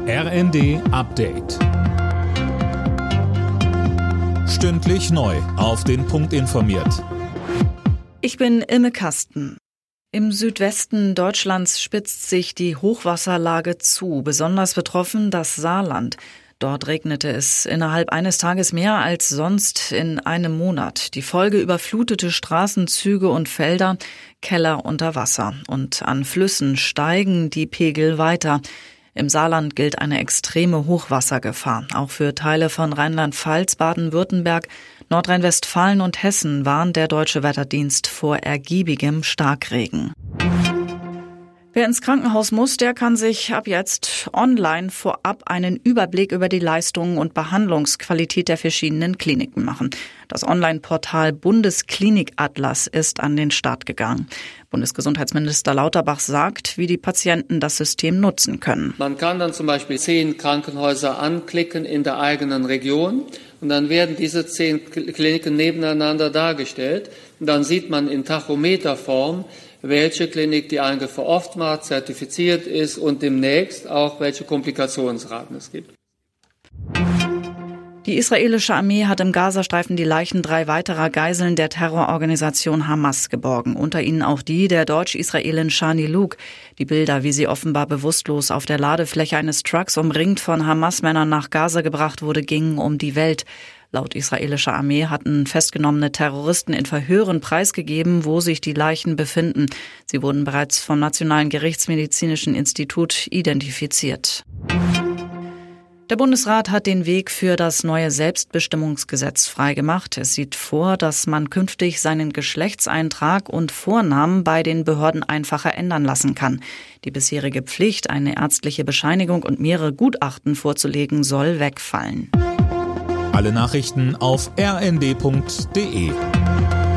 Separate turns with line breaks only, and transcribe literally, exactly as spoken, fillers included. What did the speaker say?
R N D Update. Stündlich neu auf den Punkt informiert.
Ich bin Imme Kasten. Im Südwesten Deutschlands spitzt sich die Hochwasserlage zu. Besonders betroffen das Saarland. Dort regnete es innerhalb eines Tages mehr als sonst in einem Monat. Die Folge: überflutete Straßenzüge und Felder, Keller unter Wasser. Und an Flüssen steigen die Pegel weiter. Im Saarland gilt eine extreme Hochwassergefahr. Auch für Teile von Rheinland-Pfalz, Baden-Württemberg, Nordrhein-Westfalen und Hessen warnt der Deutsche Wetterdienst vor ergiebigem Starkregen. Wer ins Krankenhaus muss, der kann sich ab jetzt online vorab einen Überblick über die Leistungen und Behandlungsqualität der verschiedenen Kliniken machen. Das Online-Portal Bundesklinikatlas ist an den Start gegangen. Bundesgesundheitsminister Lauterbach sagt, wie die Patienten das System nutzen können.
Man kann dann zum Beispiel zehn Krankenhäuser anklicken in der eigenen Region und dann werden diese zehn Kliniken nebeneinander dargestellt. Und dann sieht man in Tachometerform, welche Klinik die eigentlich verordnet, zertifiziert ist und demnächst auch welche Komplikationsraten es gibt.
Die israelische Armee hat im Gazastreifen die Leichen drei weiterer Geiseln der Terrororganisation Hamas geborgen. Unter ihnen auch die der Deutsch-Israelin Shani Luke. Die Bilder, wie sie offenbar bewusstlos auf der Ladefläche eines Trucks umringt von Hamas-Männern nach Gaza gebracht wurde, gingen um die Welt. Laut israelischer Armee hatten festgenommene Terroristen in Verhören preisgegeben, wo sich die Leichen befinden. Sie wurden bereits vom Nationalen Gerichtsmedizinischen Institut identifiziert. Der Bundesrat hat den Weg für das neue Selbstbestimmungsgesetz freigemacht. Es sieht vor, dass man künftig seinen Geschlechtseintrag und Vornamen bei den Behörden einfacher ändern lassen kann. Die bisherige Pflicht, eine ärztliche Bescheinigung und mehrere Gutachten vorzulegen, soll wegfallen.
Alle Nachrichten auf r n d punkt d e.